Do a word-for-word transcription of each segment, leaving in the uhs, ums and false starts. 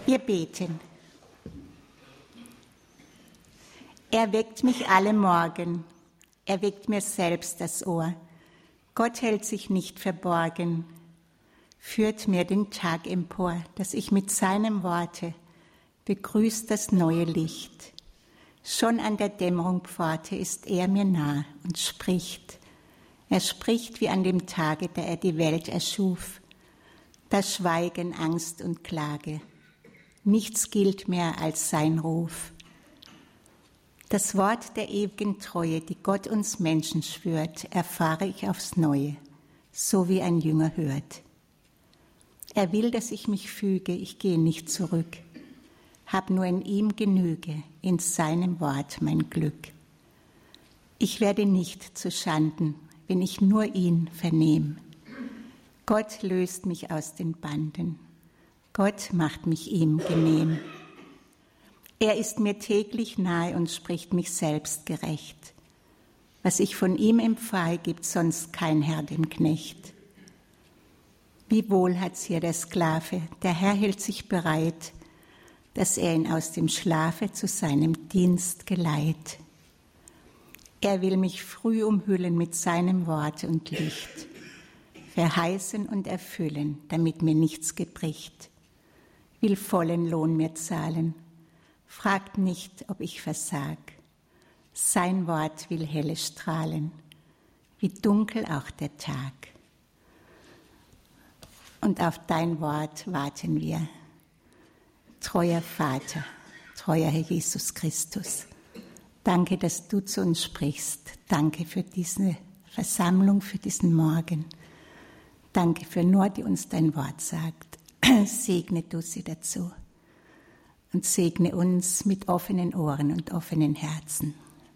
Wir beten. Er weckt mich alle Morgen, er weckt mir selbst das Ohr. Gott hält sich nicht verborgen, führt mir den Tag empor, dass ich mit seinem Worte begrüßt das neue Licht. Schon an der Dämmerungpforte ist er mir nah und spricht. Er spricht wie an dem Tage, da er die Welt erschuf. Da schweigen Angst und Klage. Nichts gilt mehr als sein Ruf. Das Wort der ewigen Treue, die Gott uns Menschen schwört, erfahre ich aufs Neue, so wie ein Jünger hört. Er will, dass ich mich füge, ich gehe nicht zurück, hab nur in ihm Genüge, in seinem Wort mein Glück. Ich werde nicht zu Schanden, wenn ich nur ihn vernehm. Gott löst mich aus den Banden, Gott macht mich ihm genehm. Er ist mir täglich nahe und spricht mich selbst gerecht. Was ich von ihm empfahe, gibt sonst kein Herr dem Knecht. Wie wohl hat's hier der Sklave, der Herr hält sich bereit, dass er ihn aus dem Schlafe zu seinem Dienst geleiht. Er will mich früh umhüllen mit seinem Wort und Licht, verheißen und erfüllen, damit mir nichts gebricht, will vollen Lohn mir zahlen, fragt nicht, ob ich versag. Sein Wort will helle strahlen, wie dunkel auch der Tag. Und auf dein Wort warten wir. Treuer Vater, treuer Herr Jesus Christus, danke, dass du zu uns sprichst. Danke für diese Versammlung, für diesen Morgen. Danke für nur, die uns dein Wort sagt. Segne du sie dazu. Und segne uns mit offenen Ohren und offenen Herzen.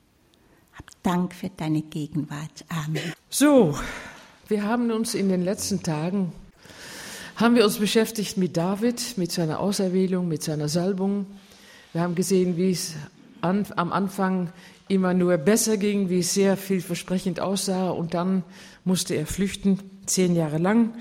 Hab Dank für deine Gegenwart. Amen. So, wir haben uns in den letzten Tagen, haben wir uns beschäftigt mit David, mit seiner Auserwählung, mit seiner Salbung. Wir haben gesehen, wie es an, am Anfang immer nur besser ging, wie es sehr vielversprechend aussah. Und dann musste er flüchten, zehn Jahre lang.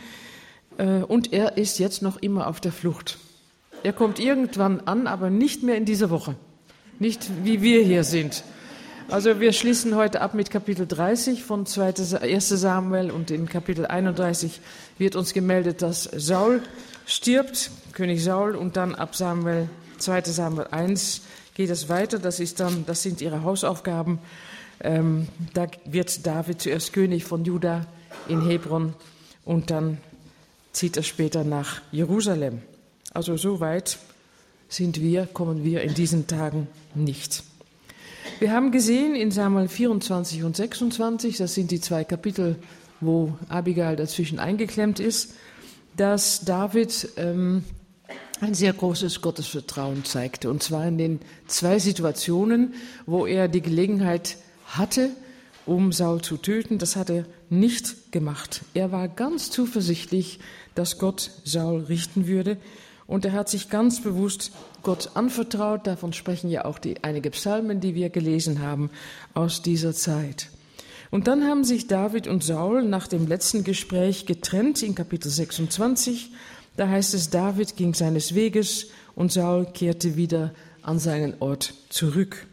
Und er ist jetzt noch immer auf der Flucht. Er kommt irgendwann an, aber nicht mehr in dieser Woche. Nicht wie wir hier sind. Also wir schließen heute ab mit Kapitel dreißig von erster Samuel und in Kapitel einunddreißig wird uns gemeldet, dass Saul stirbt, König Saul, und dann ab Samuel, zweiter Samuel eins geht es weiter. Das ist dann, das sind ihre Hausaufgaben. Ähm, da wird David zuerst König von Juda in Hebron und dann zieht er später nach Jerusalem. Also so weit sind wir, kommen wir in diesen Tagen nicht. Wir haben gesehen in Samuel vierundzwanzig und sechsundzwanzig, das sind die zwei Kapitel, wo Abigail dazwischen eingeklemmt ist, dass David ähm, ein sehr großes Gottesvertrauen zeigte. Und zwar in den zwei Situationen, wo er die Gelegenheit hatte, um Saul zu töten. Das hat er nicht gemacht. Er war ganz zuversichtlich, dass Gott Saul richten würde. Und er hat sich ganz bewusst Gott anvertraut. Davon sprechen ja auch die einige Psalmen, die wir gelesen haben aus dieser Zeit. Und dann haben sich David und Saul nach dem letzten Gespräch getrennt in Kapitel sechsundzwanzig. Da heißt es, David ging seines Weges und Saul kehrte wieder an seinen Ort zurück.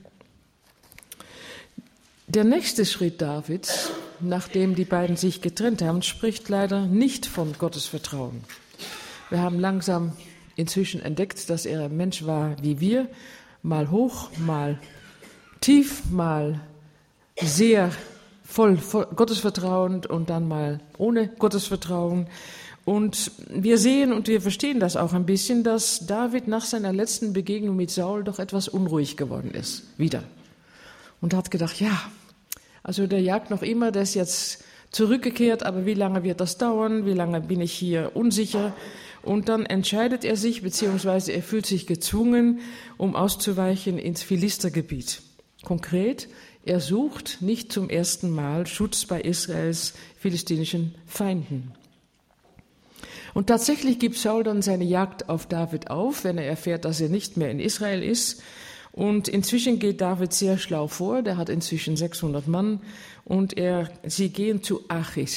Der nächste Schritt Davids, nachdem die beiden sich getrennt haben, spricht leider nicht von Gottes Vertrauen. Wir haben langsam inzwischen entdeckt, dass er ein Mensch war wie wir, mal hoch, mal tief, mal sehr voll, voll Gottesvertrauen und dann mal ohne Gottesvertrauen. Und wir sehen und wir verstehen das auch ein bisschen, dass David nach seiner letzten Begegnung mit Saul doch etwas unruhig geworden ist, wieder. Und hat gedacht, ja, also der jagt noch immer, der ist jetzt zurückgekehrt, aber wie lange wird das dauern, wie lange bin ich hier unsicher? Und dann entscheidet er sich, beziehungsweise er fühlt sich gezwungen, um auszuweichen ins Philistergebiet. Konkret, er sucht nicht zum ersten Mal Schutz bei Israels philisteinischen Feinden. Und tatsächlich gibt Saul dann seine Jagd auf David auf, wenn er erfährt, dass er nicht mehr in Israel ist. Und inzwischen geht David sehr schlau vor, der hat inzwischen sechshundert Mann und er, sie gehen zu Achis.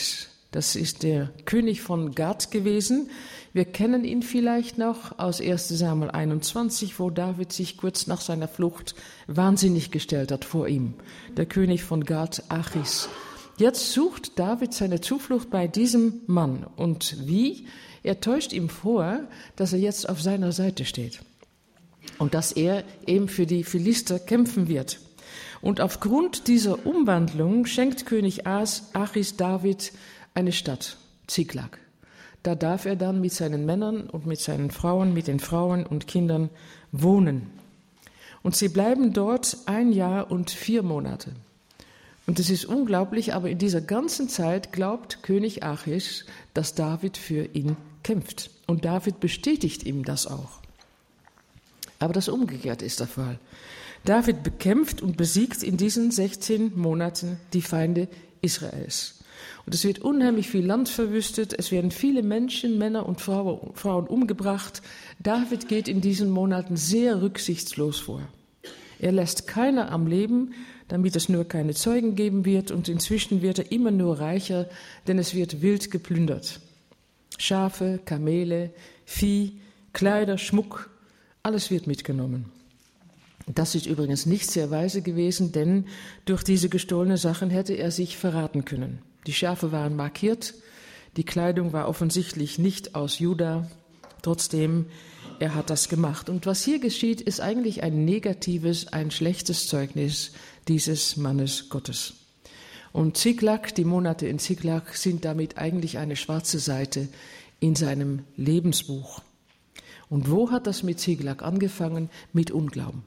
Das ist der König von Gad gewesen. Wir kennen ihn vielleicht noch aus erster Samuel einundzwanzig, wo David sich kurz nach seiner Flucht wahnsinnig gestellt hat vor ihm. Der König von Gad, Achis. Jetzt sucht David seine Zuflucht bei diesem Mann. Und wie? Er täuscht ihm vor, dass er jetzt auf seiner Seite steht. Und dass er eben für die Philister kämpfen wird. Und aufgrund dieser Umwandlung schenkt König Achis David eine Stadt, Ziklag. Da darf er dann mit seinen Männern und mit seinen Frauen, mit den Frauen und Kindern wohnen. Und sie bleiben dort ein Jahr und vier Monate. Und es ist unglaublich, aber in dieser ganzen Zeit glaubt König Achis, dass David für ihn kämpft. Und David bestätigt ihm das auch. Aber das Umgekehrte ist der Fall. David bekämpft und besiegt in diesen sechzehn Monaten die Feinde Israels. Und es wird unheimlich viel Land verwüstet, es werden viele Menschen, Männer und Frauen umgebracht. David geht in diesen Monaten sehr rücksichtslos vor. Er lässt keiner am Leben, damit es nur keine Zeugen geben wird, und inzwischen wird er immer nur reicher, denn es wird wild geplündert. Schafe, Kamele, Vieh, Kleider, Schmuck, alles wird mitgenommen. Das ist übrigens nicht sehr weise gewesen, denn durch diese gestohlenen Sachen hätte er sich verraten können. Die Schafe waren markiert, die Kleidung war offensichtlich nicht aus Juda, trotzdem, er hat das gemacht. Und was hier geschieht, ist eigentlich ein negatives, ein schlechtes Zeugnis dieses Mannes Gottes. Und Ziklag, die Monate in Ziklag, sind damit eigentlich eine schwarze Seite in seinem Lebensbuch. Und wo hat das mit Ziklag angefangen? Mit Unglauben.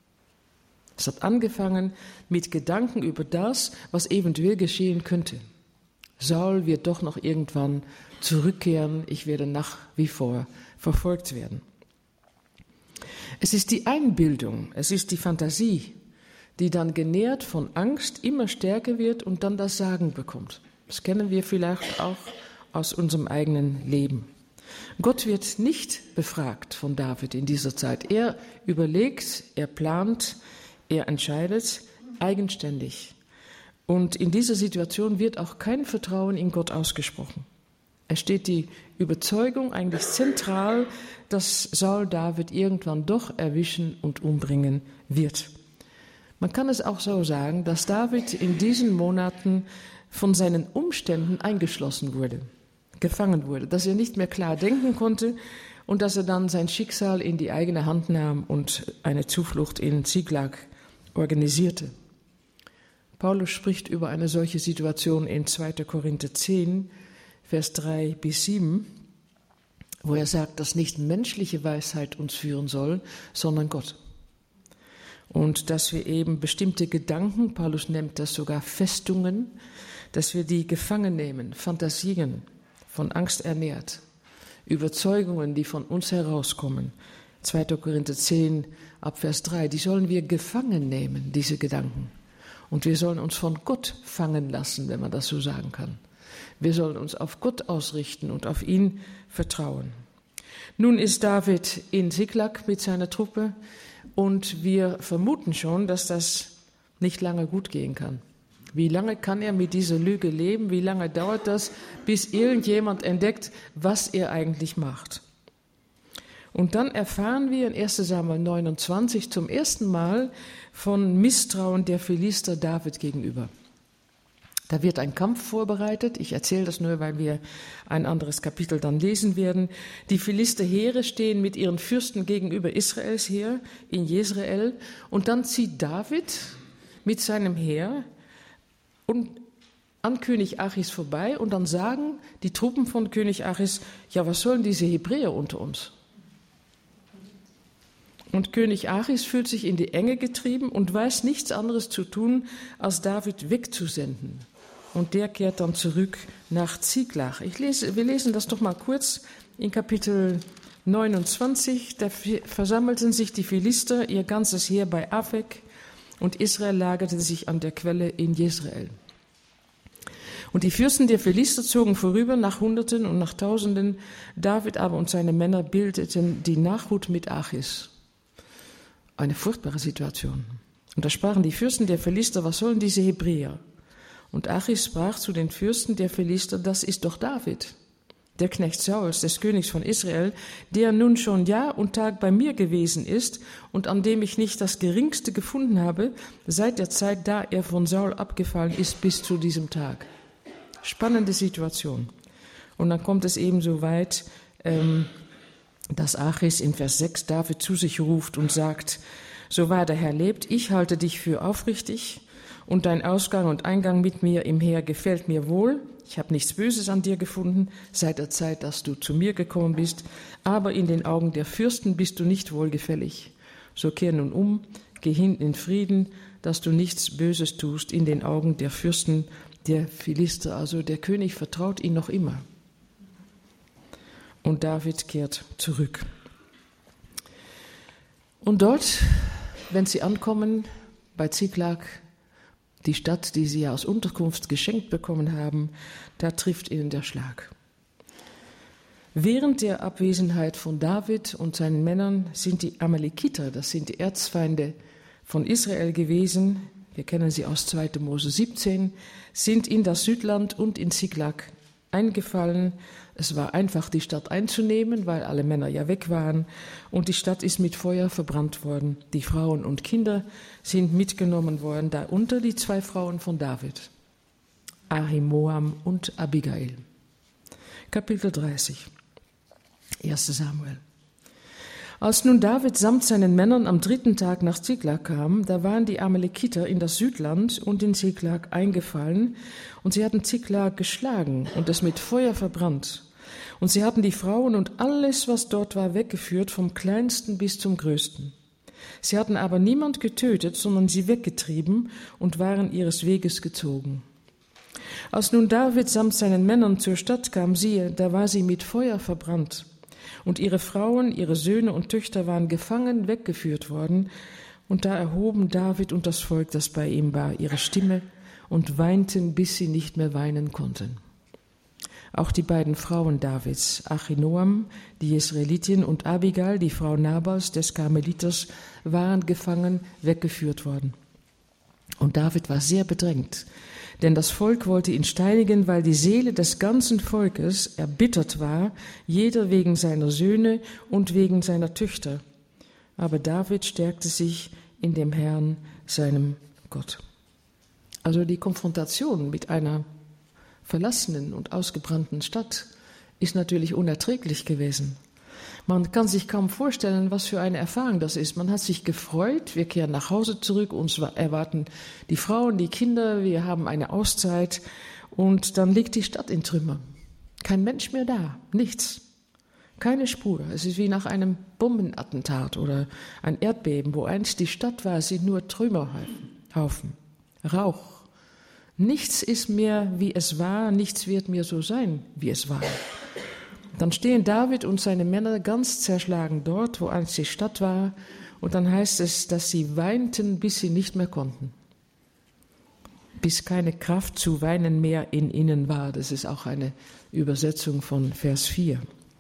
Es hat angefangen mit Gedanken über das, was eventuell geschehen könnte. Saul wird doch noch irgendwann zurückkehren, ich werde nach wie vor verfolgt werden. Es ist die Einbildung, es ist die Fantasie, die dann genährt von Angst immer stärker wird und dann das Sagen bekommt. Das kennen wir vielleicht auch aus unserem eigenen Leben. Gott wird nicht befragt von David in dieser Zeit. Er überlegt, er plant, er entscheidet eigenständig. Und in dieser Situation wird auch kein Vertrauen in Gott ausgesprochen. Es steht die Überzeugung eigentlich zentral, dass Saul David irgendwann doch erwischen und umbringen wird. Man kann es auch so sagen, dass David in diesen Monaten von seinen Umständen eingeschlossen wurde, gefangen wurde, dass er nicht mehr klar denken konnte und dass er dann sein Schicksal in die eigene Hand nahm und eine Zuflucht in Ziklag organisierte. Paulus spricht über eine solche Situation in zweiter Korinther zehn, Vers drei bis sieben, wo er sagt, dass nicht menschliche Weisheit uns führen soll, sondern Gott. Und dass wir eben bestimmte Gedanken, Paulus nennt das sogar Festungen, dass wir die gefangen nehmen, Fantasien, von Angst ernährt, Überzeugungen, die von uns herauskommen. zweiter Korinther zehn, ab Vers drei, die sollen wir gefangen nehmen, diese Gedanken. Und wir sollen uns von Gott fangen lassen, wenn man das so sagen kann. Wir sollen uns auf Gott ausrichten und auf ihn vertrauen. Nun ist David in Ziklag mit seiner Truppe und wir vermuten schon, dass das nicht lange gut gehen kann. Wie lange kann er mit dieser Lüge leben? Wie lange dauert das, bis irgendjemand entdeckt, was er eigentlich macht? Und dann erfahren wir in erster Samuel neunundzwanzig zum ersten Mal von Misstrauen der Philister David gegenüber. Da wird ein Kampf vorbereitet. Ich erzähle das nur, weil wir ein anderes Kapitel dann lesen werden. Die Philisterheere stehen mit ihren Fürsten gegenüber Israels Heer in Jezreel. Und dann zieht David mit seinem Heer und an König Achis vorbei. Und dann sagen die Truppen von König Achis, ja, was sollen diese Hebräer unter uns? Und König Achis fühlt sich in die Enge getrieben und weiß nichts anderes zu tun, als David wegzusenden. Und der kehrt dann zurück nach Ziklag. Ich lese, wir lesen das doch mal kurz in Kapitel neunundzwanzig. Da versammelten sich die Philister, ihr ganzes Heer bei Afek, und Israel lagerte sich an der Quelle in Jezreel. Und die Fürsten der Philister zogen vorüber nach Hunderten und nach Tausenden. David aber und seine Männer bildeten die Nachhut mit Achis. Eine furchtbare Situation. Und da sprachen die Fürsten der Philister, was sollen diese Hebräer? Und Achis sprach zu den Fürsten der Philister, das ist doch David, der Knecht Sauls, des Königs von Israel, der nun schon Jahr und Tag bei mir gewesen ist und an dem ich nicht das Geringste gefunden habe, seit der Zeit, da er von Saul abgefallen ist, bis zu diesem Tag. Spannende Situation. Und dann kommt es eben so weit, ähm, dass Achis in Vers sechs David zu sich ruft und sagt, so wahr der Herr lebt, ich halte dich für aufrichtig und dein Ausgang und Eingang mit mir im Heer gefällt mir wohl. Ich habe nichts Böses an dir gefunden, seit der Zeit, dass du zu mir gekommen bist, aber in den Augen der Fürsten bist du nicht wohlgefällig. So kehr nun um, geh hin in Frieden, dass du nichts Böses tust in den Augen der Fürsten der Philister. Also der König vertraut ihn noch immer. Und David kehrt zurück. Und dort, wenn sie ankommen, bei Ziklag, die Stadt, die sie als Unterkunft geschenkt bekommen haben, da trifft ihnen der Schlag. Während der Abwesenheit von David und seinen Männern sind die Amalekiter, das sind die Erzfeinde von Israel gewesen, wir kennen sie aus zweiter Mose siebzehn, sind in das Südland und in Ziklag eingefallen. Es war einfach, die Stadt einzunehmen, weil alle Männer ja weg waren. Und die Stadt ist mit Feuer verbrannt worden. Die Frauen und Kinder sind mitgenommen worden, darunter die zwei Frauen von David, Ahinoam und Abigail. Kapitel dreißig, erster Samuel. Als nun David samt seinen Männern am dritten Tag nach Ziklag kam, da waren die Amalekiter in das Südland und in Ziklag eingefallen, und sie hatten Ziklag geschlagen und es mit Feuer verbrannt. Und sie hatten die Frauen und alles, was dort war, weggeführt, vom kleinsten bis zum größten. Sie hatten aber niemand getötet, sondern sie weggetrieben und waren ihres Weges gezogen. Als nun David samt seinen Männern zur Stadt kam, siehe, da war sie mit Feuer verbrannt. Und ihre Frauen, ihre Söhne und Töchter waren gefangen, weggeführt worden. Und da erhoben David und das Volk, das bei ihm war, ihre Stimme und weinten, bis sie nicht mehr weinen konnten. Auch die beiden Frauen Davids, Achinoam, die Jesreelitin, und Abigail, die Frau Nabals des Karmeliters, waren gefangen, weggeführt worden. Und David war sehr bedrängt, denn das Volk wollte ihn steinigen, weil die Seele des ganzen Volkes erbittert war, jeder wegen seiner Söhne und wegen seiner Töchter. Aber David stärkte sich in dem Herrn, seinem Gott. Also die Konfrontation mit einer verlassenen und ausgebrannten Stadt ist natürlich unerträglich gewesen. Man kann sich kaum vorstellen, was für eine Erfahrung das ist. Man hat sich gefreut, wir kehren nach Hause zurück, uns erwarten die Frauen, die Kinder, wir haben eine Auszeit und dann liegt die Stadt in Trümmern. Kein Mensch mehr da, nichts, keine Spur. Es ist wie nach einem Bombenattentat oder ein Erdbeben, wo einst die Stadt war, sind nur Trümmerhaufen, Rauch. Nichts ist mehr, wie es war, nichts wird mehr so sein, wie es war. Dann stehen David und seine Männer ganz zerschlagen dort, wo einst die Stadt war, und dann heißt es, dass sie weinten, bis sie nicht mehr konnten. Bis keine Kraft zu weinen mehr in ihnen war. Das ist auch eine Übersetzung von Vers vier.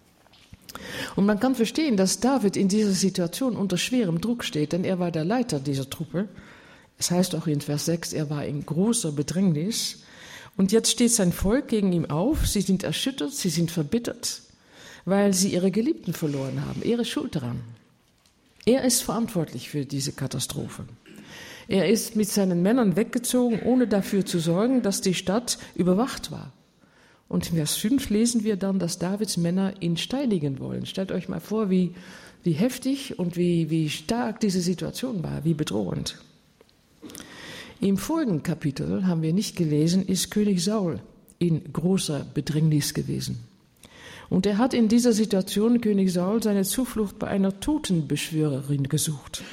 Und man kann verstehen, dass David in dieser Situation unter schwerem Druck steht, denn er war der Leiter dieser Truppe. Es heißt auch in Vers sechs, er war in großer Bedrängnis. Und jetzt steht sein Volk gegen ihn auf, sie sind erschüttert, sie sind verbittert, weil sie ihre Geliebten verloren haben. Er ist schuld daran. Er ist verantwortlich für diese Katastrophe. Er ist mit seinen Männern weggezogen, ohne dafür zu sorgen, dass die Stadt überwacht war. Und in Vers fünf lesen wir dann, dass Davids Männer ihn steinigen wollen. Stellt euch mal vor, wie, wie heftig und wie, wie stark diese Situation war, wie bedrohend. Im folgenden Kapitel, haben wir nicht gelesen, ist König Saul in großer Bedrängnis gewesen. Und er hat in dieser Situation, König Saul, seine Zuflucht bei einer Totenbeschwörerin gesucht.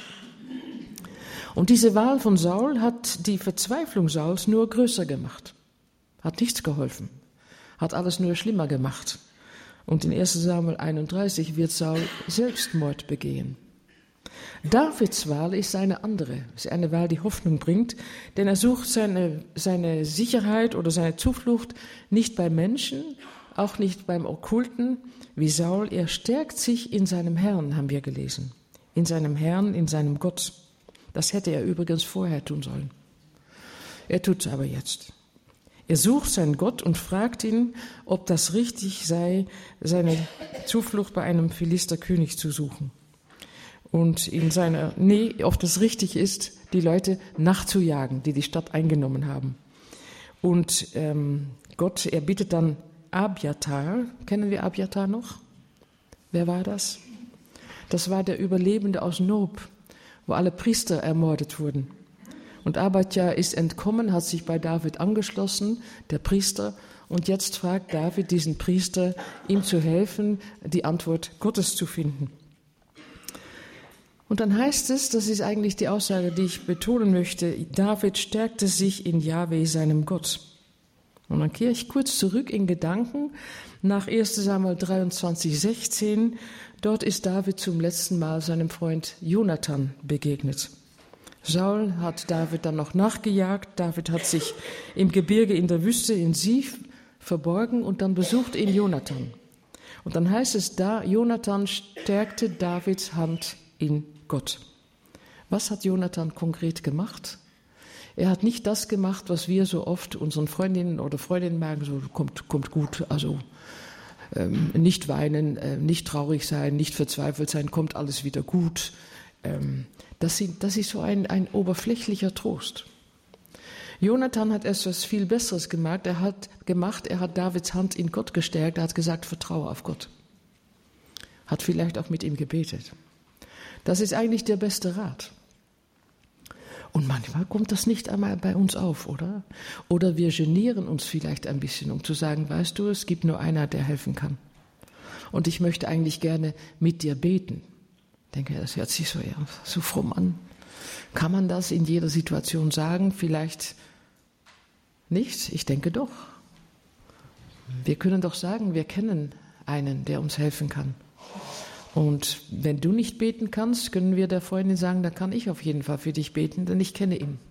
Und diese Wahl von Saul hat die Verzweiflung Sauls nur größer gemacht. Hat nichts geholfen, hat alles nur schlimmer gemacht. Und in erster Samuel einunddreißig wird Saul Selbstmord begehen. Davids Wahl ist eine andere, ist eine Wahl, die Hoffnung bringt, denn er sucht seine, seine Sicherheit oder seine Zuflucht nicht bei Menschen, auch nicht beim Okkulten wie Saul. Er stärkt sich in seinem Herrn, haben wir gelesen, in seinem Herrn, in seinem Gott. Das hätte er übrigens vorher tun sollen. Er tut es aber jetzt. Er sucht seinen Gott und fragt ihn, ob das richtig sei, seine Zuflucht bei einem Philisterkönig zu suchen. Und in seiner, nee, ob das richtig ist, die Leute nachzujagen, die die Stadt eingenommen haben. Und ähm, Gott, er bittet dann Abiathar. Kennen wir Abiathar noch? Wer war das? Das war der Überlebende aus Nob, wo alle Priester ermordet wurden. Und Abiathar ist entkommen, hat sich bei David angeschlossen, der Priester. Und jetzt fragt David diesen Priester, ihm zu helfen, die Antwort Gottes zu finden. Und dann heißt es, das ist eigentlich die Aussage, die ich betonen möchte, David stärkte sich in Jahwe, seinem Gott. Und dann kehre ich kurz zurück in Gedanken nach erster Samuel dreiundzwanzig, sechzehn. Dort ist David zum letzten Mal seinem Freund Jonathan begegnet. Saul hat David dann noch nachgejagt. David hat sich im Gebirge in der Wüste in Sif verborgen und dann besucht ihn Jonathan. Und dann heißt es da, Jonathan stärkte Davids Hand in Gott. Was hat Jonathan konkret gemacht? Er hat nicht das gemacht, was wir so oft unseren Freundinnen oder Freundinnen merken, so kommt, kommt gut, also ähm, nicht weinen, äh, nicht traurig sein, nicht verzweifelt sein, kommt alles wieder gut. Ähm, das, sind, das ist so ein, ein oberflächlicher Trost. Jonathan hat etwas viel Besseres gemacht. Er hat gemacht, er hat Davids Hand in Gott gestärkt. Er hat gesagt, vertraue auf Gott. Hat vielleicht auch mit ihm gebetet. Das ist eigentlich der beste Rat. Und manchmal kommt das nicht einmal bei uns auf, oder? Oder wir genieren uns vielleicht ein bisschen, um zu sagen, weißt du, es gibt nur einer, der helfen kann. Und ich möchte eigentlich gerne mit dir beten. Ich denke, das hört sich so, ja, so fromm an. Kann man das in jeder Situation sagen? Vielleicht nicht? Ich denke doch. Wir können doch sagen, wir kennen einen, der uns helfen kann. Und wenn du nicht beten kannst, können wir der Freundin sagen, da kann ich auf jeden Fall für dich beten, denn ich kenne ihn.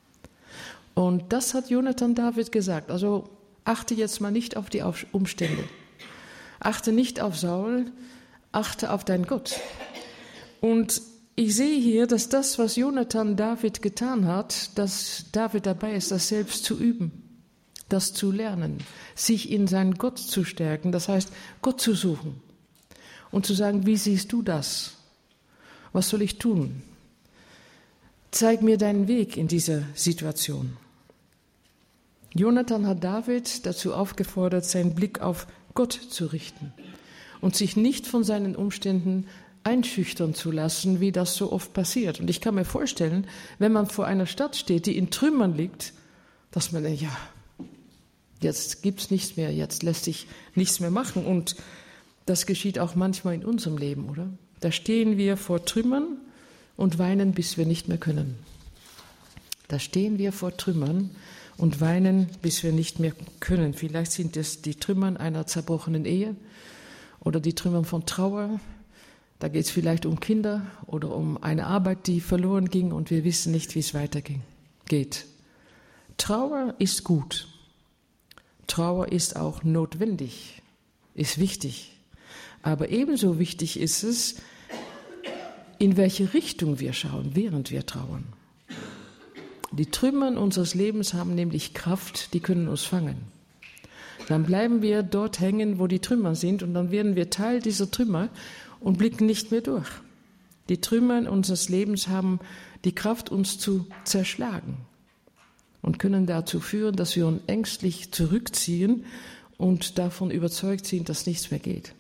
Und das hat Jonathan David gesagt. Also achte jetzt mal nicht auf die Umstände. Achte nicht auf Saul, achte auf deinen Gott. Und ich sehe hier, dass das, was Jonathan David getan hat, dass David dabei ist, das selbst zu üben, das zu lernen, sich in seinen Gott zu stärken, das heißt, Gott zu suchen. Und zu sagen, wie siehst du das? Was soll ich tun? Zeig mir deinen Weg in dieser Situation. Jonathan hat David dazu aufgefordert, seinen Blick auf Gott zu richten und sich nicht von seinen Umständen einschüchtern zu lassen, wie das so oft passiert. Und ich kann mir vorstellen, wenn man vor einer Stadt steht, die in Trümmern liegt, dass man denkt, ja, jetzt gibt's nichts mehr, jetzt lässt sich nichts mehr machen. Und das geschieht auch manchmal in unserem Leben, oder? Da stehen wir vor Trümmern und weinen, bis wir nicht mehr können. Da stehen wir vor Trümmern und weinen, bis wir nicht mehr können. Vielleicht sind es die Trümmern einer zerbrochenen Ehe oder die Trümmern von Trauer. Da geht es vielleicht um Kinder oder um eine Arbeit, die verloren ging und wir wissen nicht, wie es weitergeht. Trauer ist gut. Trauer ist auch notwendig, ist wichtig. Aber ebenso wichtig ist es, in welche Richtung wir schauen, während wir trauern. Die Trümmern unseres Lebens haben nämlich Kraft, die können uns fangen. Dann bleiben wir dort hängen, wo die Trümmer sind, und dann werden wir Teil dieser Trümmer und blicken nicht mehr durch. Die Trümmer unseres Lebens haben die Kraft, uns zu zerschlagen und können dazu führen, dass wir uns ängstlich zurückziehen und davon überzeugt sind, dass nichts mehr geht.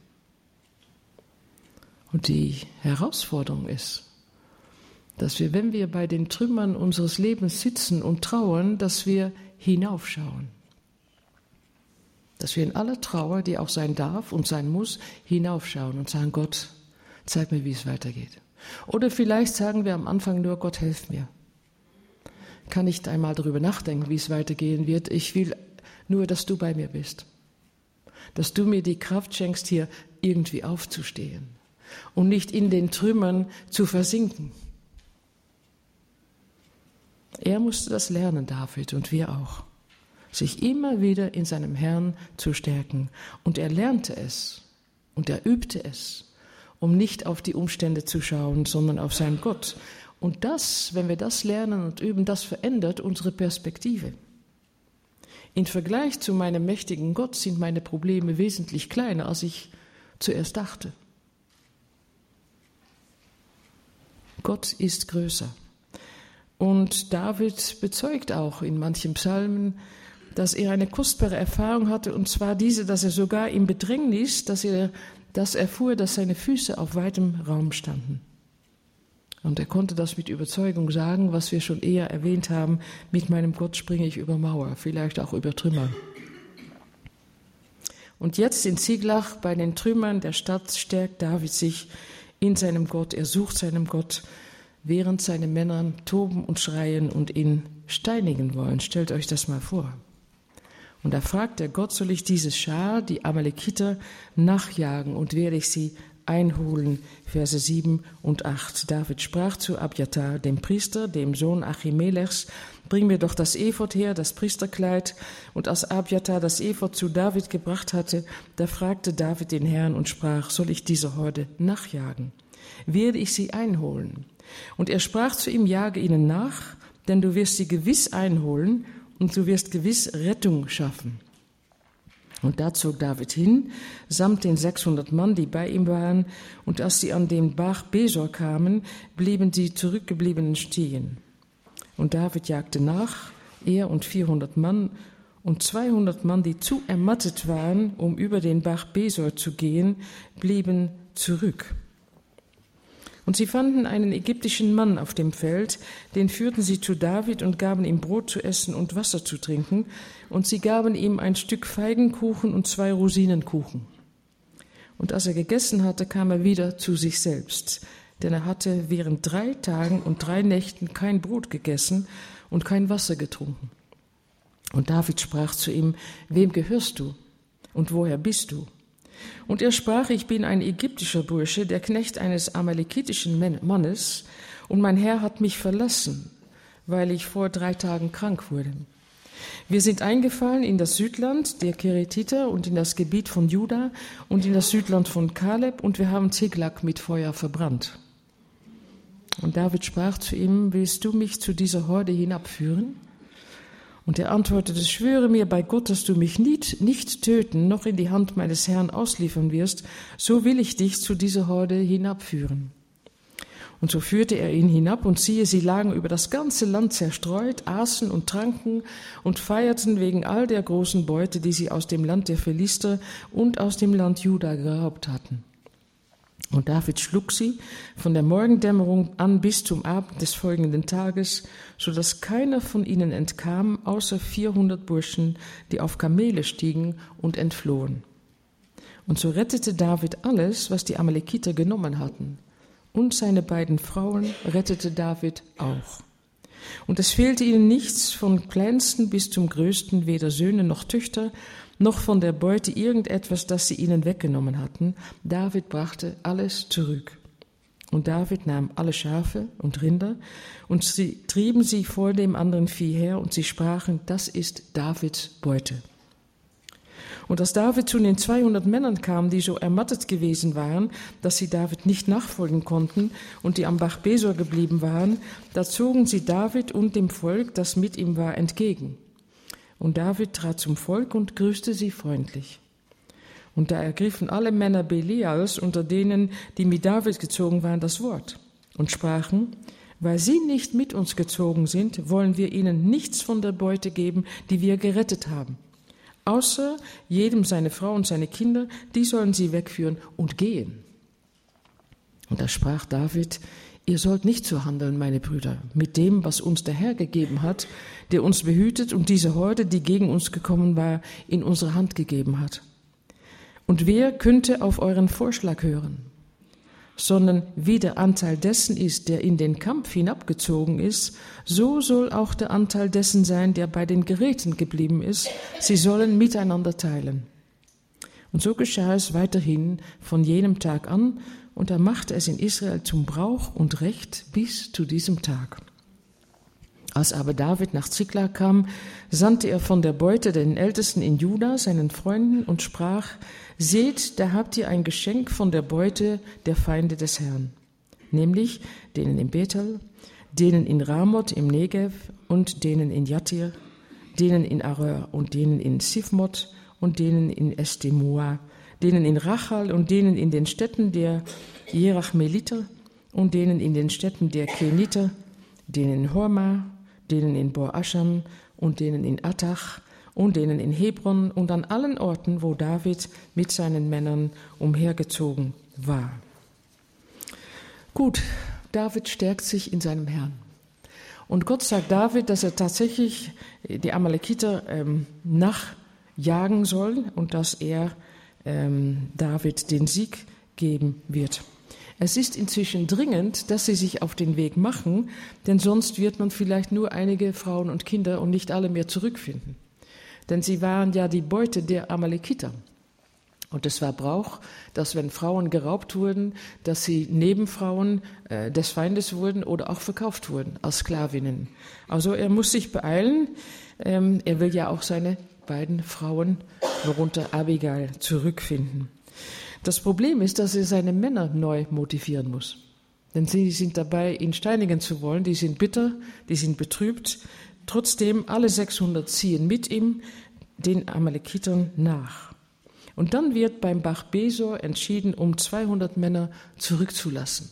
Und die Herausforderung ist, dass wir, wenn wir bei den Trümmern unseres Lebens sitzen und trauern, dass wir hinaufschauen. Dass wir in aller Trauer, die auch sein darf und sein muss, hinaufschauen und sagen, Gott, zeig mir, wie es weitergeht. Oder vielleicht sagen wir am Anfang nur, Gott, hilf mir. Ich kann nicht einmal darüber nachdenken, wie es weitergehen wird. Ich will nur, dass du bei mir bist. Dass du mir die Kraft schenkst, hier irgendwie aufzustehen und nicht in den Trümmern zu versinken. Er musste das lernen, David, und wir auch, sich immer wieder in seinem Herrn zu stärken. Und er lernte es und er übte es, um nicht auf die Umstände zu schauen, sondern auf seinen Gott. Und das, wenn wir das lernen und üben, das verändert unsere Perspektive. Im Vergleich zu meinem mächtigen Gott sind meine Probleme wesentlich kleiner, als ich zuerst dachte. Gott ist größer. Und David bezeugt auch in manchen Psalmen, dass er eine kostbare Erfahrung hatte, und zwar diese, dass er sogar im Bedrängnis, dass er das erfuhr, dass seine Füße auf weitem Raum standen. Und er konnte das mit Überzeugung sagen, was wir schon eher erwähnt haben, mit meinem Gott springe ich über Mauer, vielleicht auch über Trümmer. Und jetzt in Ziglach bei den Trümmern der Stadt stärkt David sich in seinem Gott, er sucht seinem Gott, während seine Männer toben und schreien und ihn steinigen wollen. Stellt euch das mal vor. Und da fragt er Gott, soll ich diese Schar, die Amalekiter, nachjagen und werde ich sie einholen? Verse sieben und acht. David sprach zu Abjatar, dem Priester, dem Sohn Achimelechs, bring mir doch das Ephod her, das Priesterkleid. Und als Abjatar das Ephod zu David gebracht hatte, da fragte David den Herrn und sprach, soll ich diese Horde nachjagen? Werde ich sie einholen? Und er sprach zu ihm, jage ihnen nach, denn du wirst sie gewiss einholen und du wirst gewiss Rettung schaffen. Und da zog David hin, samt den sechshundert Mann, die bei ihm waren, und als sie an den Bach Besor kamen, blieben die Zurückgebliebenen stehen. Und David jagte nach, er und vierhundert Mann, und zweihundert Mann, die zu ermattet waren, um über den Bach Besor zu gehen, blieben zurück. Und sie fanden einen ägyptischen Mann auf dem Feld, den führten sie zu David und gaben ihm Brot zu essen und Wasser zu trinken, und sie gaben ihm ein Stück Feigenkuchen und zwei Rosinenkuchen. Und als er gegessen hatte, kam er wieder zu sich selbst, denn er hatte während drei Tagen und drei Nächten kein Brot gegessen und kein Wasser getrunken. Und David sprach zu ihm, wem gehörst du und woher bist du? Und er sprach, ich bin ein ägyptischer Bursche, der Knecht eines amalekitischen Mannes, und mein Herr hat mich verlassen, weil ich vor drei Tagen krank wurde. Wir sind eingefallen in das Südland der Keretiter und in das Gebiet von Juda und in das Südland von Kaleb, und wir haben Ziklag mit Feuer verbrannt. Und David sprach zu ihm, willst du mich zu dieser Horde hinabführen? Und er antwortete, schwöre mir bei Gott, dass du mich nicht, nicht töten, noch in die Hand meines Herrn ausliefern wirst, so will ich dich zu dieser Horde hinabführen. Und so führte er ihn hinab, und siehe, sie lagen über das ganze Land zerstreut, aßen und tranken und feierten wegen all der großen Beute, die sie aus dem Land der Philister und aus dem Land Juda geraubt hatten. Und David schlug sie von der Morgendämmerung an bis zum Abend des folgenden Tages, so dass keiner von ihnen entkam, außer vierhundert Burschen, die auf Kamele stiegen und entflohen. Und so rettete David alles, was die Amalekiter genommen hatten. Und seine beiden Frauen rettete David auch. Und es fehlte ihnen nichts, von kleinsten bis zum größten, weder Söhne noch Töchter, noch von der Beute irgendetwas, das sie ihnen weggenommen hatten. David brachte alles zurück. Und David nahm alle Schafe und Rinder, und sie trieben sie vor dem anderen Vieh her, und sie sprachen, das ist Davids Beute. Und als David zu den zweihundert Männern kam, die so ermattet gewesen waren, dass sie David nicht nachfolgen konnten und die am Bach Besor geblieben waren, da zogen sie David und dem Volk, das mit ihm war, entgegen. Und David trat zum Volk und grüßte sie freundlich. Und da ergriffen alle Männer Belials, unter denen, die mit David gezogen waren, das Wort und sprachen, weil sie nicht mit uns gezogen sind, wollen wir ihnen nichts von der Beute geben, die wir gerettet haben. Außer jedem seine Frau und seine Kinder, die sollen sie wegführen und gehen. Und da sprach David, ihr sollt nicht so handeln, meine Brüder, mit dem, was uns der Herr gegeben hat, der uns behütet und diese Horde, die gegen uns gekommen war, in unsere Hand gegeben hat. Und wer könnte auf euren Vorschlag hören? Sondern wie der Anteil dessen ist, der in den Kampf hinabgezogen ist, so soll auch der Anteil dessen sein, der bei den Geräten geblieben ist. Sie sollen miteinander teilen. Und so geschah es weiterhin von jenem Tag an, und er machte es in Israel zum Brauch und Recht bis zu diesem Tag. Als aber David nach Ziklag kam, sandte er von der Beute den Ältesten in Juda, seinen Freunden, und sprach, seht, da habt ihr ein Geschenk von der Beute der Feinde des Herrn, nämlich denen in Bethel, denen in Ramoth im Negev und denen in Jattir, denen in Arör und denen in Sifmot und denen in Estemoa, denen in Rachal und denen in den Städten der Jerachmeliter und denen in den Städten der Keniter, denen in Horma, denen in Bor-Aschan und denen in Attach und denen in Hebron und an allen Orten, wo David mit seinen Männern umhergezogen war. Gut, David stärkt sich in seinem Herrn. Und Gott sagt David, dass er tatsächlich die Amalekiter ähm, nachjagen soll und dass er ähm, David den Sieg geben wird. Es ist inzwischen dringend, dass sie sich auf den Weg machen, denn sonst wird man vielleicht nur einige Frauen und Kinder und nicht alle mehr zurückfinden. Denn sie waren ja die Beute der Amalekiter. Und es war Brauch, dass wenn Frauen geraubt wurden, dass sie Nebenfrauen äh, des Feindes wurden oder auch verkauft wurden als Sklavinnen. Also er muss sich beeilen. Ähm, er will ja auch seine beiden Frauen, worunter Abigail, zurückfinden. Das Problem ist, dass er seine Männer neu motivieren muss. Denn sie sind dabei, ihn steinigen zu wollen. Die sind bitter, die sind betrübt. Trotzdem, alle sechshundert ziehen mit ihm den Amalekitern nach. Und dann wird beim Bach Besor entschieden, um zweihundert Männer zurückzulassen.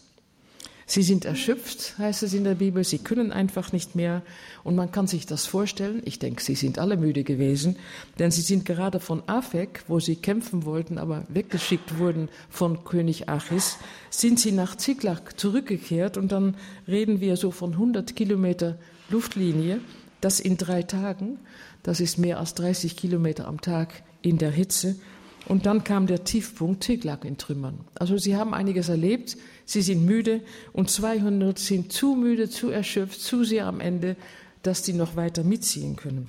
Sie sind erschöpft, heißt es in der Bibel, sie können einfach nicht mehr. Und man kann sich das vorstellen, ich denke, sie sind alle müde gewesen, denn sie sind gerade von Afek, wo sie kämpfen wollten, aber weggeschickt wurden von König Achis, sind sie nach Ziklag zurückgekehrt. Und dann reden wir so von hundert Kilometer Luftlinie, das in drei Tagen, das ist mehr als dreißig Kilometer am Tag in der Hitze. Und dann kam der Tiefpunkt, Ziklag in Trümmern. Also sie haben einiges erlebt, sie sind müde und zweihundert sind zu müde, zu erschöpft, zu sehr am Ende, dass die noch weiter mitziehen können.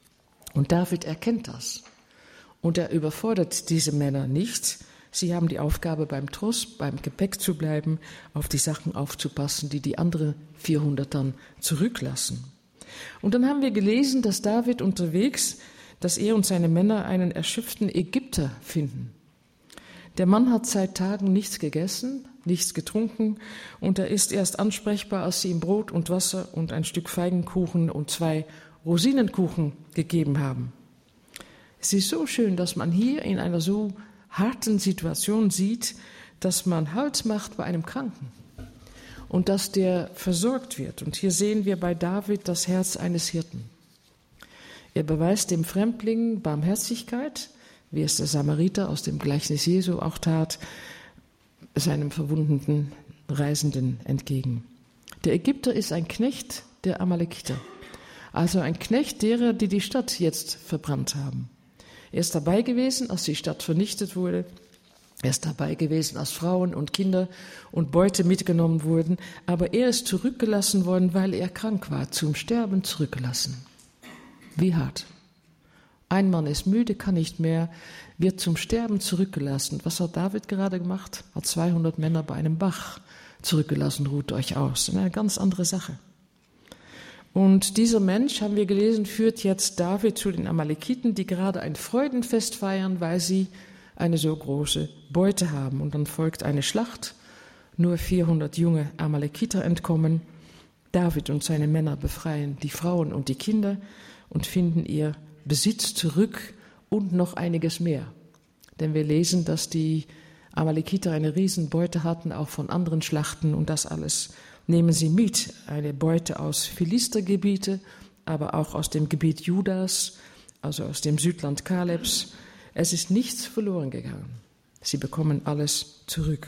Und David erkennt das. Und er überfordert diese Männer nicht. Sie haben die Aufgabe, beim Tross, beim Gepäck zu bleiben, auf die Sachen aufzupassen, die die anderen vierhundert dann zurücklassen. Und dann haben wir gelesen, dass David unterwegs, dass er und seine Männer einen erschöpften Ägypter finden. Der Mann hat seit Tagen nichts gegessen, nichts getrunken und er ist erst ansprechbar, als sie ihm Brot und Wasser und ein Stück Feigenkuchen und zwei Rosinenkuchen gegeben haben. Es ist so schön, dass man hier in einer so harten Situation sieht, dass man Halt macht bei einem Kranken und dass der versorgt wird. Und hier sehen wir bei David das Herz eines Hirten. Er beweist dem Fremdling Barmherzigkeit, wie es der Samariter aus dem Gleichnis Jesu auch tat, seinem verwundeten Reisenden entgegen. Der Ägypter ist ein Knecht der Amalekiter, also ein Knecht derer, die die Stadt jetzt verbrannt haben. Er ist dabei gewesen, als die Stadt vernichtet wurde. Er ist dabei gewesen, als Frauen und Kinder und Beute mitgenommen wurden. Aber er ist zurückgelassen worden, weil er krank war, zum Sterben zurückgelassen. Wie hart. Ein Mann ist müde, kann nicht mehr, wird zum Sterben zurückgelassen. Was hat David gerade gemacht? Hat zweihundert Männer bei einem Bach zurückgelassen, ruht euch aus. Eine ganz andere Sache. Und dieser Mensch, haben wir gelesen, führt jetzt David zu den Amalekiten, die gerade ein Freudenfest feiern, weil sie eine so große Beute haben. Und dann folgt eine Schlacht. Nur vierhundert junge Amalekiter entkommen. David und seine Männer befreien die Frauen und die Kinder und finden ihr Besitz zurück und noch einiges mehr. Denn wir lesen, dass die Amalekiter eine Riesenbeute hatten, auch von anderen Schlachten, und das alles nehmen sie mit. Eine Beute aus Philistergebiete, aber auch aus dem Gebiet Judas, also aus dem Südland Kalebs. Es ist nichts verloren gegangen. Sie bekommen alles zurück.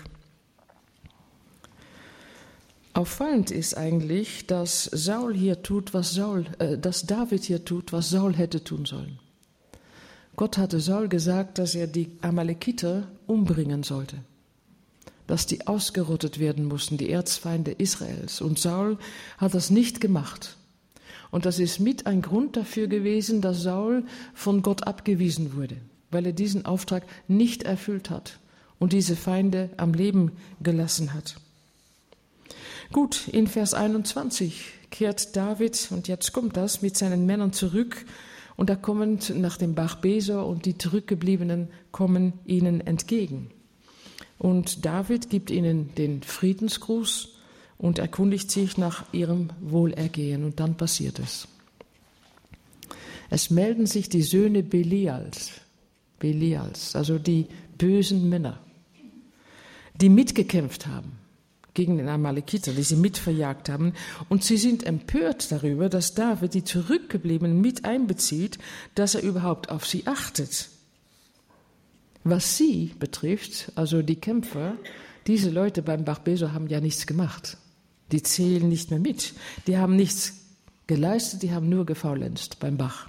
Auffallend ist eigentlich, dass Saul hier tut, was Saul, äh, dass David hier tut, was Saul hätte tun sollen. Gott hatte Saul gesagt, dass er die Amalekiter umbringen sollte, dass die ausgerottet werden mussten, die Erzfeinde Israels. Und Saul hat das nicht gemacht. Und das ist mit ein Grund dafür gewesen, dass Saul von Gott abgewiesen wurde, weil er diesen Auftrag nicht erfüllt hat und diese Feinde am Leben gelassen hat. Gut, in Vers einundzwanzig kehrt David, und jetzt kommt das, mit seinen Männern zurück, und da kommen nach dem Bach Besor und die Zurückgebliebenen kommen ihnen entgegen. Und David gibt ihnen den Friedensgruß und erkundigt sich nach ihrem Wohlergehen, und dann passiert es. Es melden sich die Söhne Belials, Belials, also die bösen Männer, die mitgekämpft haben gegen den Amalekiter, die sie mitverjagt haben. Und sie sind empört darüber, dass David die Zurückgebliebenen mit einbezieht, dass er überhaupt auf sie achtet. Was sie betrifft, also die Kämpfer, diese Leute beim Bach Besor haben ja nichts gemacht. Die zählen nicht mehr mit. Die haben nichts geleistet, die haben nur gefaulenzt beim Bach.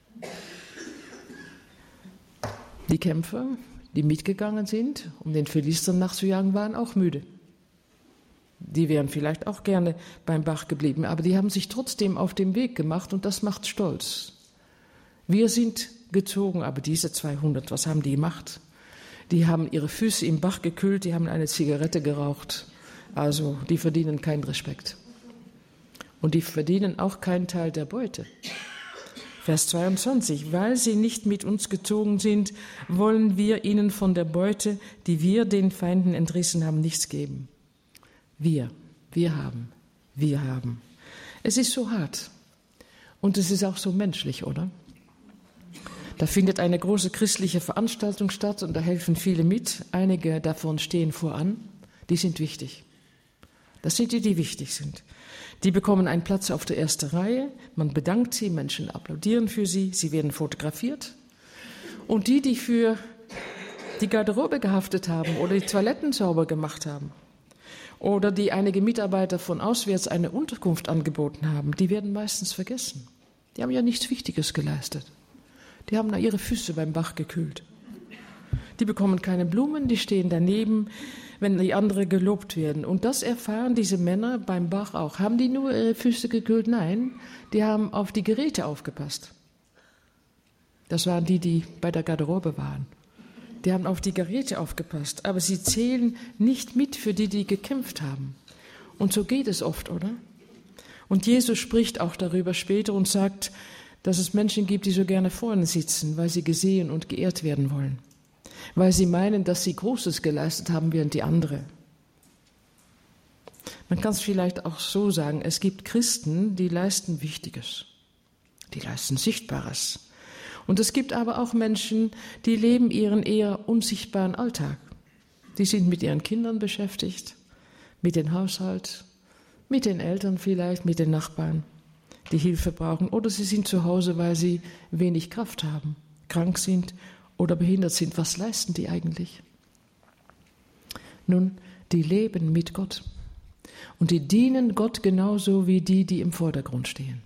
Die Kämpfer, die mitgegangen sind, um den Philistern nachzujagen, waren auch müde. Die wären vielleicht auch gerne beim Bach geblieben, aber die haben sich trotzdem auf den Weg gemacht und das macht stolz. Wir sind gezogen, aber diese zweihundert, was haben die gemacht? Die haben ihre Füße im Bach gekühlt, die haben eine Zigarette geraucht. Also die verdienen keinen Respekt. Und die verdienen auch keinen Teil der Beute. Vers zweiundzwanzig, weil sie nicht mit uns gezogen sind, wollen wir ihnen von der Beute, die wir den Feinden entrissen haben, nichts geben. Wir, wir haben, wir haben. Es ist so hart und es ist auch so menschlich, oder? Da findet eine große christliche Veranstaltung statt und da helfen viele mit. Einige davon stehen voran, die sind wichtig. Das sind die, die wichtig sind. Die bekommen einen Platz auf der ersten Reihe, man bedankt sie, Menschen applaudieren für sie, sie werden fotografiert. Und die, die für die Garderobe gehaftet haben oder die Toiletten sauber gemacht haben oder die einige Mitarbeiter von auswärts eine Unterkunft angeboten haben, die werden meistens vergessen. Die haben ja nichts Wichtiges geleistet. Die haben da ihre Füße beim Bach gekühlt. Die bekommen keine Blumen, die stehen daneben, wenn die anderen gelobt werden. Und das erfahren diese Männer beim Bach auch. Haben die nur ihre Füße gekühlt? Nein, die haben auf die Geräte aufgepasst. Das waren die, die bei der Garderobe waren. Die haben auf die Geräte aufgepasst, aber sie zählen nicht mit für die, die gekämpft haben. Und so geht es oft, oder? Und Jesus spricht auch darüber später und sagt, dass es Menschen gibt, die so gerne vorne sitzen, weil sie gesehen und geehrt werden wollen. Weil sie meinen, dass sie Großes geleistet haben, während die andere. Man kann es vielleicht auch so sagen, es gibt Christen, die leisten Wichtiges, die leisten Sichtbares. Und es gibt aber auch Menschen, die leben ihren eher unsichtbaren Alltag. Die sind mit ihren Kindern beschäftigt, mit dem Haushalt, mit den Eltern vielleicht, mit den Nachbarn, die Hilfe brauchen. Oder sie sind zu Hause, weil sie wenig Kraft haben, krank sind oder behindert sind. Was leisten die eigentlich? Nun, die leben mit Gott. Und die dienen Gott genauso wie die, die im Vordergrund stehen.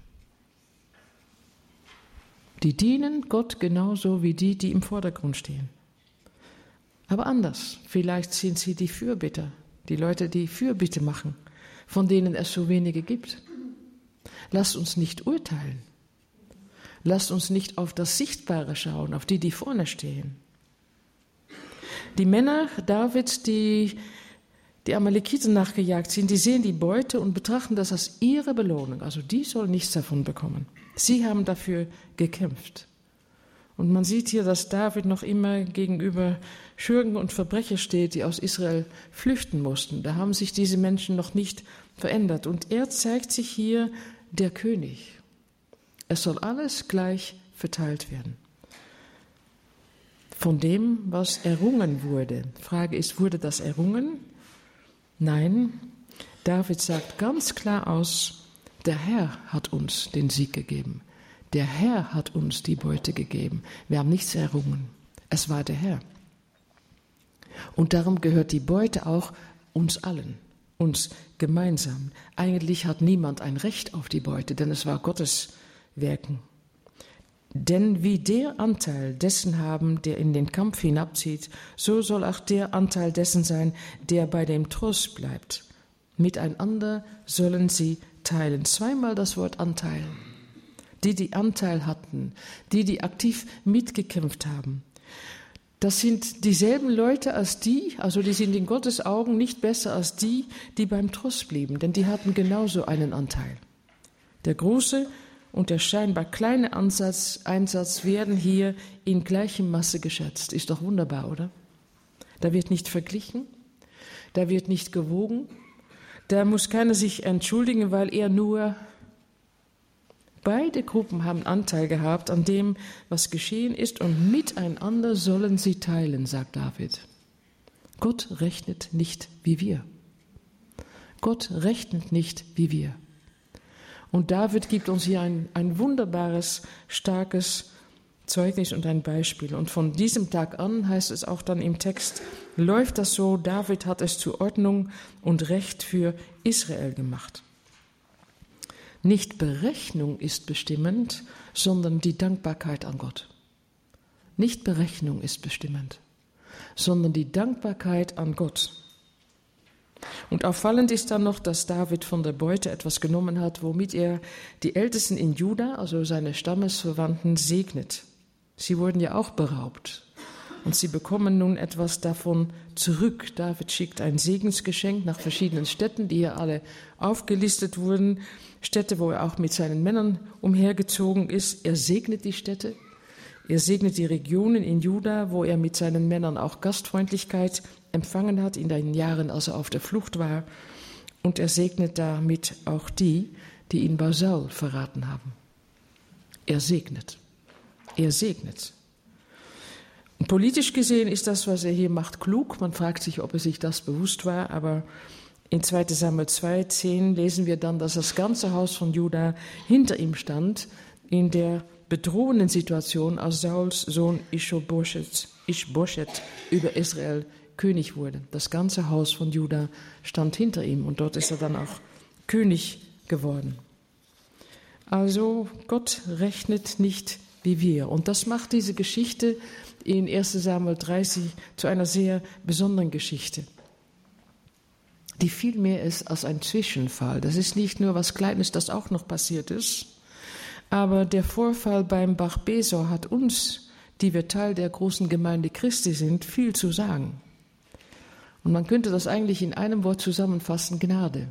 Die dienen Gott genauso wie die, die im Vordergrund stehen. Aber anders. Vielleicht sind sie die Fürbitter, die Leute, die Fürbitte machen, von denen es so wenige gibt. Lasst uns nicht urteilen. Lasst uns nicht auf das Sichtbare schauen, auf die, die vorne stehen. Die Männer Davids, die die Amalekiten nachgejagt sind, die sehen die Beute und betrachten das als ihre Belohnung. Also die sollen nichts davon bekommen. Sie haben dafür gekämpft. Und man sieht hier, dass David noch immer gegenüber Schurken und Verbrecher steht, die aus Israel flüchten mussten. Da haben sich diese Menschen noch nicht verändert. Und er zeigt sich hier der König. Es soll alles gleich verteilt werden. Von dem, was errungen wurde. Die Frage ist, wurde das errungen? Nein, David sagt ganz klar aus, der Herr hat uns den Sieg gegeben. Der Herr hat uns die Beute gegeben. Wir haben nichts errungen. Es war der Herr. Und darum gehört die Beute auch uns allen, uns gemeinsam. Eigentlich hat niemand ein Recht auf die Beute, denn es war Gottes Werken. Denn wie der Anteil dessen haben, der in den Kampf hinabzieht, so soll auch der Anteil dessen sein, der bei dem Trost bleibt. Miteinander sollen sie teilen. Zweimal das Wort Anteil. Die, die Anteil hatten, die, die aktiv mitgekämpft haben. Das sind dieselben Leute als die, also die sind in Gottes Augen nicht besser als die, die beim Trost blieben, denn die hatten genauso einen Anteil. Der große und der scheinbar kleine Ansatz, Einsatz werden hier in gleichem Masse geschätzt. Ist doch wunderbar, oder? Da wird nicht verglichen, da wird nicht gewogen, da muss keiner sich entschuldigen, weil er nur Beide Gruppen haben Anteil gehabt an dem, was geschehen ist, und miteinander sollen sie teilen, sagt David. Gott rechnet nicht wie wir. Gott rechnet nicht wie wir. Und David gibt uns hier ein, ein wunderbares, starkes Zeugnis und ein Beispiel. Und von diesem Tag an, heißt es auch dann im Text, läuft das so, David hat es zur Ordnung und Recht für Israel gemacht. Nicht Berechnung ist bestimmend, sondern die Dankbarkeit an Gott. Nicht Berechnung ist bestimmend, sondern die Dankbarkeit an Gott. Und auffallend ist dann noch, dass David von der Beute etwas genommen hat, womit er die Ältesten in Juda, also seine Stammesverwandten, segnet. Sie wurden ja auch beraubt. Und sie bekommen nun etwas davon zurück. David schickt ein Segensgeschenk nach verschiedenen Städten, die hier alle aufgelistet wurden. Städte, wo er auch mit seinen Männern umhergezogen ist. Er segnet die Städte. Er segnet die Regionen in Juda, wo er mit seinen Männern auch Gastfreundlichkeit empfangen hat in den Jahren, als er auf der Flucht war. Und er segnet damit auch die, die ihn bei Saul verraten haben. Er segnet. Er segnet. Und politisch gesehen ist das, was er hier macht, klug. Man fragt sich, ob er sich das bewusst war, aber in zweiter Samuel zwei zehn lesen wir dann, dass das ganze Haus von Juda hinter ihm stand, in der bedrohenden Situation, als Sauls Sohn Ischboschet, Ischboschet über Israel König wurde. Das ganze Haus von Juda stand hinter ihm und dort ist er dann auch König geworden. Also Gott rechnet nicht wie wir. Und das macht diese Geschichte in erster Samuel dreißig zu einer sehr besonderen Geschichte, die viel mehr ist als ein Zwischenfall. Das ist nicht nur was Kleines, das auch noch passiert ist, aber der Vorfall beim Bach Besor hat uns, die wir Teil der großen Gemeinde Christi sind, viel zu sagen. Und man könnte das eigentlich in einem Wort zusammenfassen: Gnade.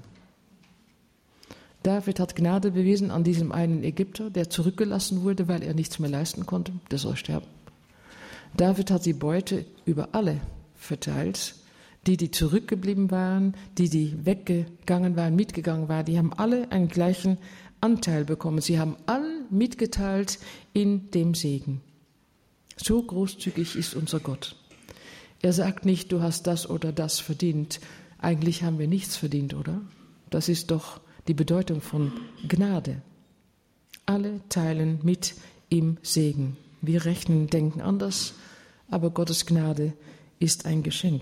David hat Gnade bewiesen an diesem einen Ägypter, der zurückgelassen wurde, weil er nichts mehr leisten konnte, der soll sterben. David hat die Beute über alle verteilt. Die, die zurückgeblieben waren, die, die weggegangen waren, mitgegangen waren, die haben alle einen gleichen Anteil bekommen. Sie haben alle mitgeteilt in dem Segen. So großzügig ist unser Gott. Er sagt nicht, du hast das oder das verdient. Eigentlich haben wir nichts verdient, oder? Das ist doch die Bedeutung von Gnade. Alle teilen mit im Segen. Wir rechnen, denken anders, aber Gottes Gnade ist ein Geschenk.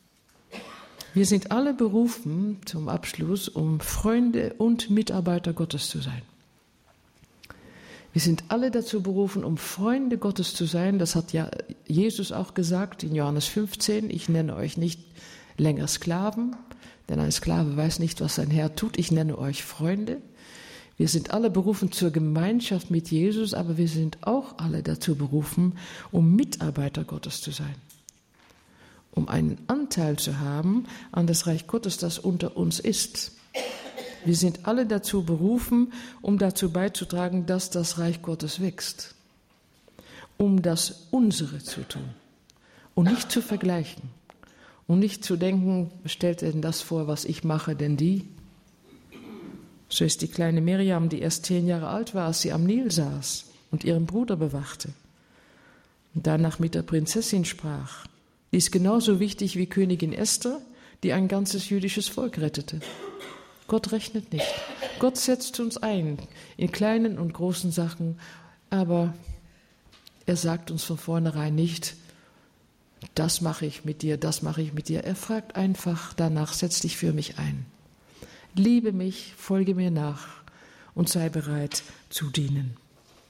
Wir sind alle berufen, zum Abschluss, um Freunde und Mitarbeiter Gottes zu sein. Wir sind alle dazu berufen, um Freunde Gottes zu sein. Das hat ja Jesus auch gesagt in Johannes fünfzehn. Ich nenne euch nicht länger Sklaven, denn ein Sklave weiß nicht, was sein Herr tut. Ich nenne euch Freunde. Wir sind alle berufen zur Gemeinschaft mit Jesus, aber wir sind auch alle dazu berufen, um Mitarbeiter Gottes zu sein. Um einen Anteil zu haben an das Reich Gottes, das unter uns ist. Wir sind alle dazu berufen, um dazu beizutragen, dass das Reich Gottes wächst. Um das Unsere zu tun und nicht zu vergleichen und nicht zu denken, stellt denn das vor, was ich mache, denn die? So ist die kleine Miriam, die erst zehn Jahre alt war, als sie am Nil saß und ihren Bruder bewachte und danach mit der Prinzessin sprach. Die ist genauso wichtig wie Königin Esther, die ein ganzes jüdisches Volk rettete. Gott rechnet nicht. Gott setzt uns ein in kleinen und großen Sachen, aber er sagt uns von vornherein nicht, das mache ich mit dir, das mache ich mit dir. Er fragt einfach danach, setz dich für mich ein. Liebe mich, folge mir nach und sei bereit zu dienen.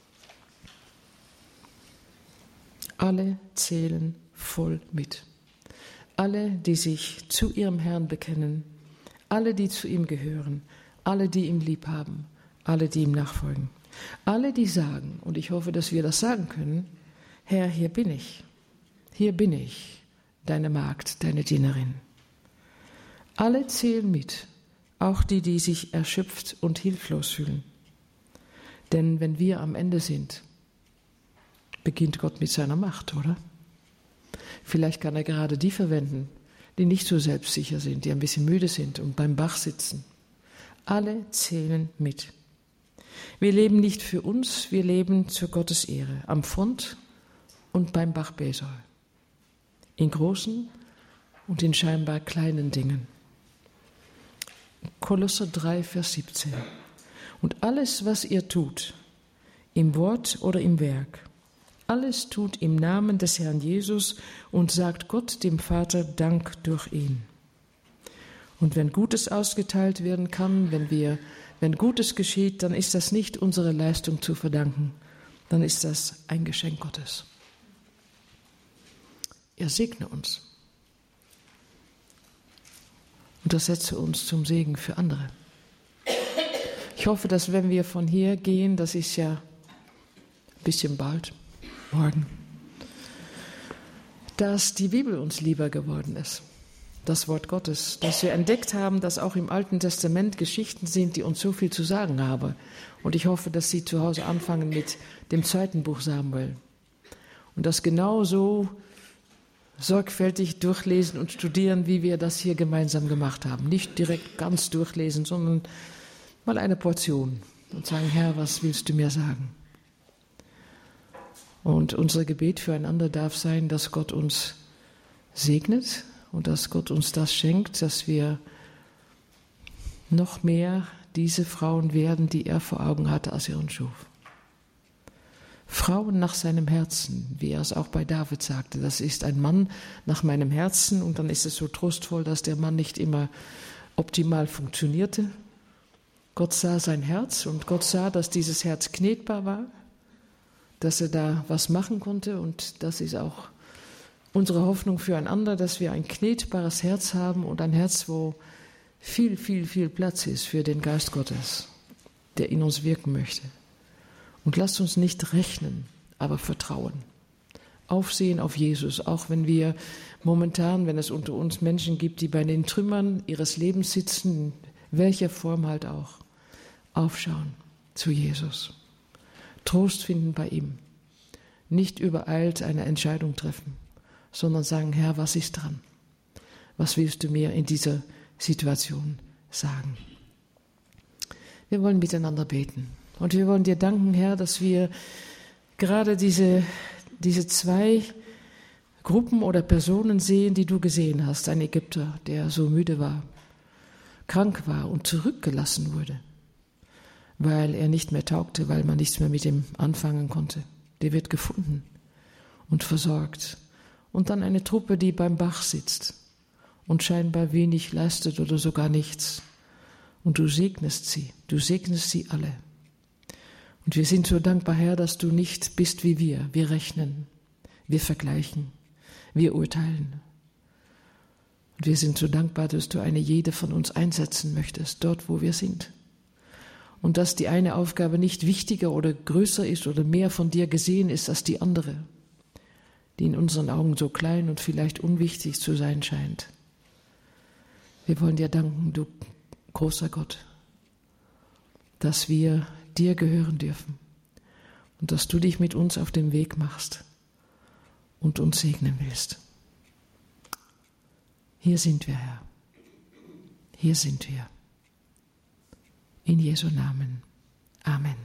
Alle zählen voll mit. Alle, die sich zu ihrem Herrn bekennen, alle, die zu ihm gehören, alle, die ihn lieb haben, alle, die ihm nachfolgen. Alle, die sagen, und ich hoffe, dass wir das sagen können, Herr, hier bin ich, hier bin ich, deine Magd, deine Dienerin. Alle zählen mit, auch die, die sich erschöpft und hilflos fühlen. Denn wenn wir am Ende sind, beginnt Gott mit seiner Macht, oder? Vielleicht kann er gerade die verwenden, die nicht so selbstsicher sind, die ein bisschen müde sind und beim Bach sitzen. Alle zählen mit. Wir leben nicht für uns, wir leben zur Gottes Ehre, am Front und beim Bach Besor, in großen und in scheinbar kleinen Dingen. Kolosser drei, Vers siebzehn. Und alles, was ihr tut, im Wort oder im Werk, alles tut im Namen des Herrn Jesus und sagt Gott, dem Vater, Dank durch ihn. Und wenn Gutes ausgeteilt werden kann, wenn wir, wenn Gutes geschieht, dann ist das nicht unserer Leistung zu verdanken, dann ist das ein Geschenk Gottes. Er segne uns und das setze uns zum Segen für andere. Ich hoffe, dass wenn wir von hier gehen, das ist ja ein bisschen bald, morgen, dass die Bibel uns lieber geworden ist, das Wort Gottes, dass wir entdeckt haben, dass auch im Alten Testament Geschichten sind, die uns so viel zu sagen haben. Und ich hoffe, dass Sie zu Hause anfangen mit dem zweiten Buch Samuel und das genau so sorgfältig durchlesen und studieren, wie wir das hier gemeinsam gemacht haben. Nicht direkt ganz durchlesen, sondern mal eine Portion und sagen, Herr, was willst du mir sagen? Und unser Gebet füreinander darf sein, dass Gott uns segnet und dass Gott uns das schenkt, dass wir noch mehr diese Frauen werden, die er vor Augen hatte, als er uns schuf. Frauen nach seinem Herzen, wie er es auch bei David sagte. Das ist ein Mann nach meinem Herzen und dann ist es so trostvoll, dass der Mann nicht immer optimal funktionierte. Gott sah sein Herz und Gott sah, dass dieses Herz knetbar war, dass er da was machen konnte und das ist auch unsere Hoffnung füreinander, dass wir ein knetbares Herz haben und ein Herz, wo viel, viel, viel Platz ist für den Geist Gottes, der in uns wirken möchte. Und lasst uns nicht rechnen, aber vertrauen. Aufsehen auf Jesus, auch wenn wir momentan, wenn es unter uns Menschen gibt, die bei den Trümmern ihres Lebens sitzen, in welcher Form halt auch, aufschauen zu Jesus. Trost finden bei ihm. Nicht übereilt eine Entscheidung treffen, sondern sagen, Herr, was ist dran? Was willst du mir in dieser Situation sagen? Wir wollen miteinander beten. Und wir wollen dir danken, Herr, dass wir gerade diese, diese zwei Gruppen oder Personen sehen, die du gesehen hast. Ein Ägypter, der so müde war, krank war und zurückgelassen wurde, weil er nicht mehr taugte, weil man nichts mehr mit ihm anfangen konnte. Der wird gefunden und versorgt. Und dann eine Truppe, die beim Bach sitzt und scheinbar wenig leistet oder sogar nichts. Und du segnest sie, du segnest sie alle. Und wir sind so dankbar, Herr, dass du nicht bist wie wir. Wir rechnen, wir vergleichen, wir urteilen. Und wir sind so dankbar, dass du eine jede von uns einsetzen möchtest, dort, wo wir sind. Und dass die eine Aufgabe nicht wichtiger oder größer ist oder mehr von dir gesehen ist als die andere, die in unseren Augen so klein und vielleicht unwichtig zu sein scheint. Wir wollen dir danken, du großer Gott, dass wir dir gehören dürfen und dass du dich mit uns auf den Weg machst und uns segnen willst. Hier sind wir, Herr. Hier sind wir. In Jesu Namen. Amen.